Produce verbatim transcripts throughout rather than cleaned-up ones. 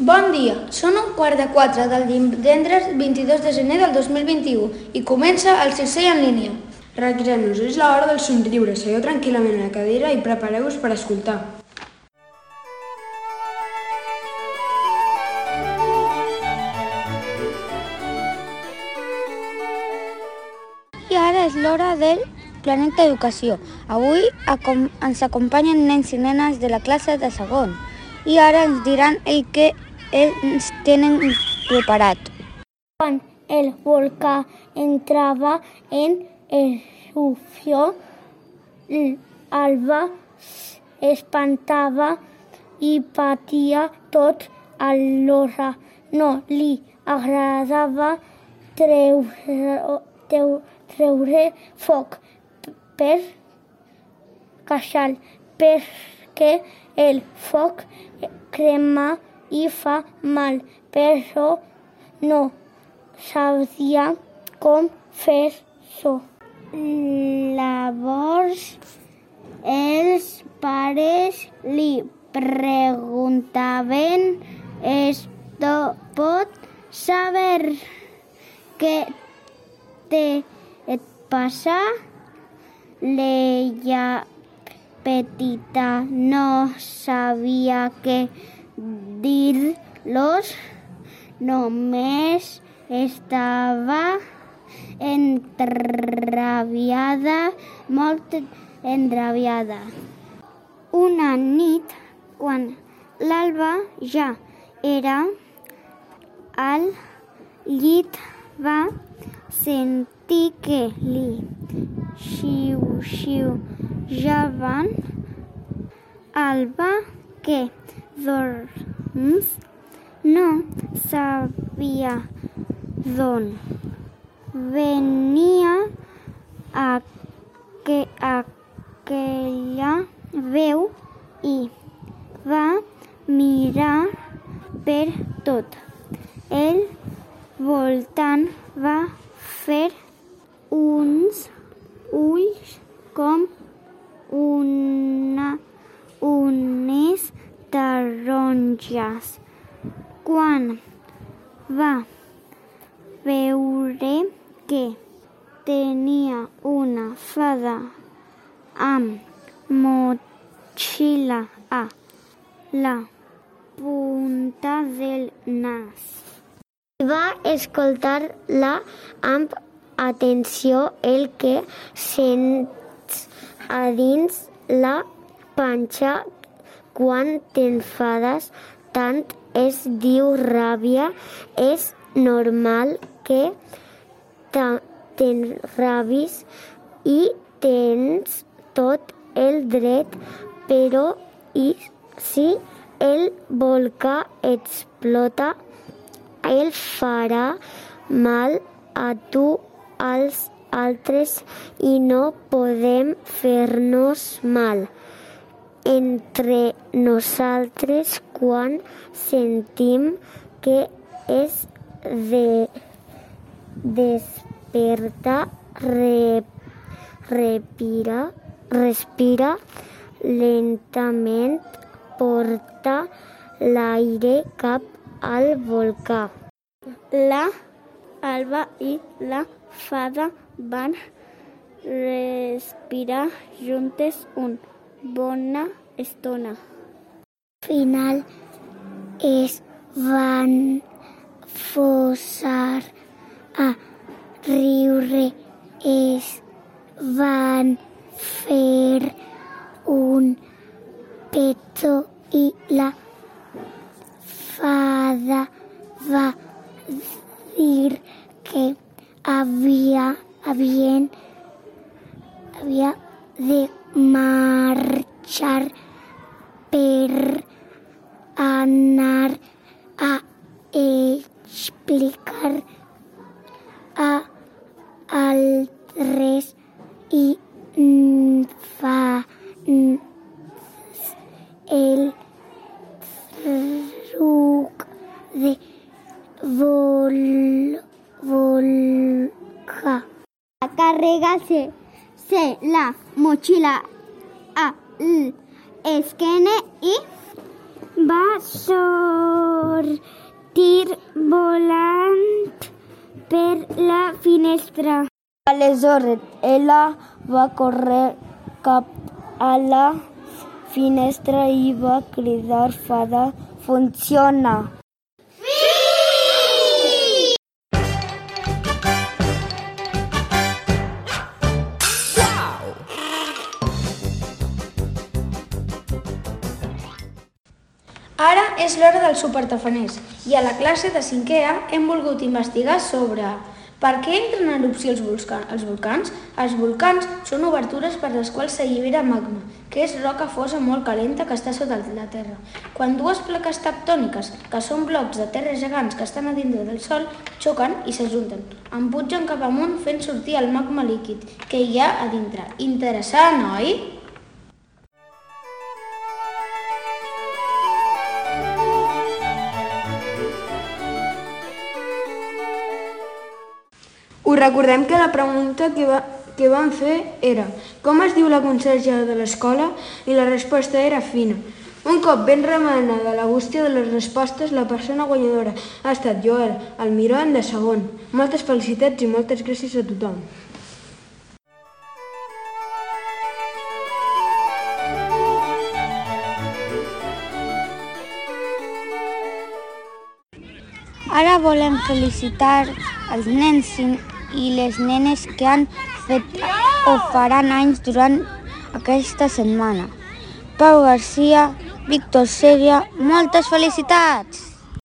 Bon dia, són un quart de quatre del divendres vint-i-dos de gener del dos mil vint-i-u i comença el sisè en línia. Recreant-nos, és l'hora del somriure. Seieu tranquil·lament a la cadira i prepareu-vos per escoltar. I ara és l'hora del Planeta Educació. Avui acom- ens acompanyen nens i nenes de la classe de segon i ara ens diran el que ens tenen preparat. Quan el volcà entrava en erupció, l'Alba espantava i patia tot alhora. No li agradava treure, treure foc per queixal, perquè el foc crema i fa mal, però no sabia com fer-ho. Llavors els pares li preguntaven: «Esto pot saber què et passa?» L'ella petita no sabia què dir-los, només estava enrabiada, molt enrabiada. Una nit, quan l'Alba ja era al llit, va sentir que li xiu-xiujaven. Alba, que doncs no sabia d'on venia aqu aquella veu i va mirar per tot el voltant, va fer uns ulls com una, unes taronges. Quan va veure que tenia una fada amb motxilla a la punta del nas, va escoltar-la amb atenció. El que sents a dins la panxa quan t'enfades tant es diu ràbia. És normal que t'enrabis i tens tot el dret, però i si el volcà explota, el farà mal a tu, als altres, i no podem fer-nos mal entre nosaltres quan sentim que es de desperta, re, respira, respira lentament, porta l'aire cap al volcà. La Alba i la fada van respirar juntes una bona estona. Al final es van posar a riure, es van fer un petó i la fada va dir que havia, havien, havia de marxar per anar a explicar a altres infants el truc de vol, volcà. Carregarse se la mochila al esquene y va sortir mestre. Aleshores, ella va córrer cap a la finestra i va cridar: fada, funciona! Ara és l'hora dels supertafaners i a la classe de cinquè A hem volgut investigar sobre per què entren en erupció els volcans. Els volcans són obertures per les quals s'allibera magma, que és roca fosa molt calenta que està sota la terra. Quan dues plaques tectòniques, que són blocs de terra gegants que estan a dintre del sòl, xoquen i s'ajunten, en pugen cap amunt fent sortir el magma líquid que hi ha a dintre. Interessant, oi? Us recordem que la pregunta que, va, que vam fer era com es diu la conserge de l'escola i la resposta era Fina. Un cop ben remenada la bústia de les respostes, la persona guanyadora ha estat Joel Almiron de segon. Moltes felicitats i moltes gràcies a tothom. Ara volem felicitar els nens i les nenes que han fet o faran anys durant aquesta setmana. Pau Garcia, Víctor Sèria, moltes felicitats!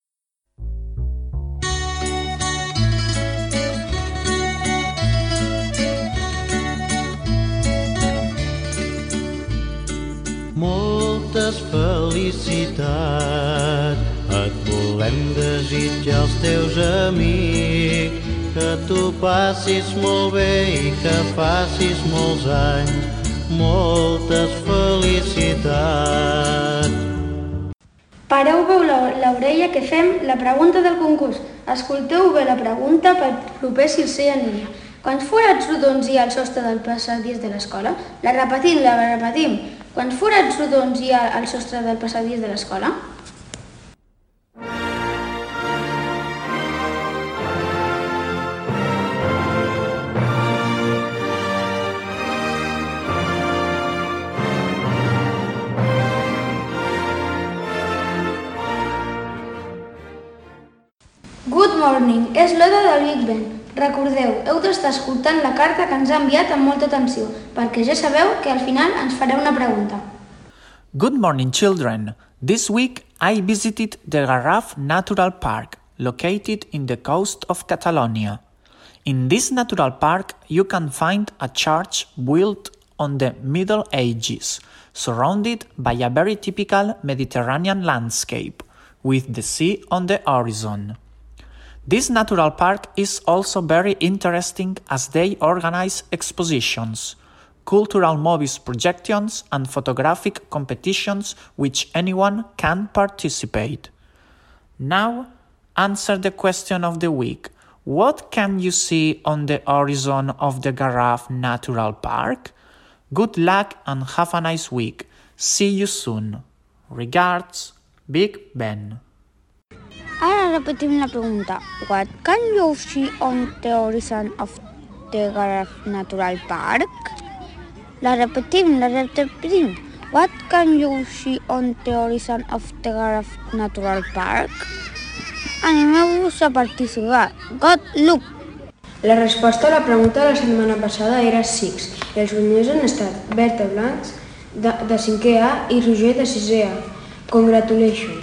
Moltes felicitats et volem desitjar als teus amics, que tu passis molt bé i que facis molts anys. Moltes felicitats. Pareu bé l'orella que fem la pregunta del concurs. Escolteu bé la pregunta pel proper sisè en línia. Quants forats rodons hi ha al sostre del passadís de l'escola? La repetim, la repetim. Quants forats rodons hi ha al sostre del passadís de l'escola? Good morning, és l'hora del Big Ben. Recordeu, heu d'estar escoltant la carta que ens ha enviat amb molta atenció, perquè ja sabeu que al final ens fareu una pregunta. Good morning, children. This week I visited the Garraf Natural Park, located in the coast of Catalonia. In this natural park, you can find a church built on the Middle Ages, surrounded by a very typical Mediterranean landscape, with the sea on the horizon. This natural park is also very interesting as they organize expositions, cultural movies projections and photographic competitions which anyone can participate. Now, answer the question of the week. What can you see on the horizon of the Garraf Natural Park? Good luck and have a nice week. See you soon. Regards, Big Ben. Ara repetim la pregunta. What can you see on the horizon of the Garraf Natural Park? La repetim, la repetim. What can you see on the horizon of the Garraf Natural Park? Animeu-vos a participar. Good luck! La resposta a la pregunta de la setmana passada era Six. Els guanyadors han estat Berta Blancs, de, de cinquè A, i Roger, de sisè A. Congratulations!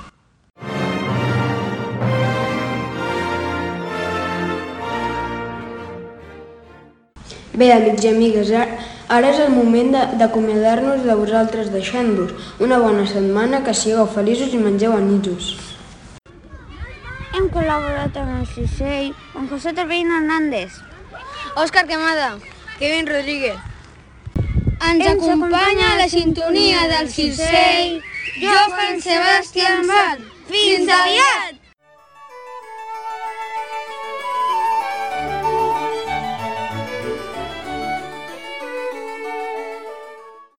Bé, amics i amigues, ara és el moment d'acomiadar-nos de vosaltres deixant-vos una bona setmana, que sigueu feliços i mengeu anisos. Hem col·laborat amb el Cisell, amb José Torbeino Hernández, Òscar Quemada, Kevin Rodríguez. Ens acompanya la sintonia del Cisell, Johan Sebastián Bart. Fins aviat!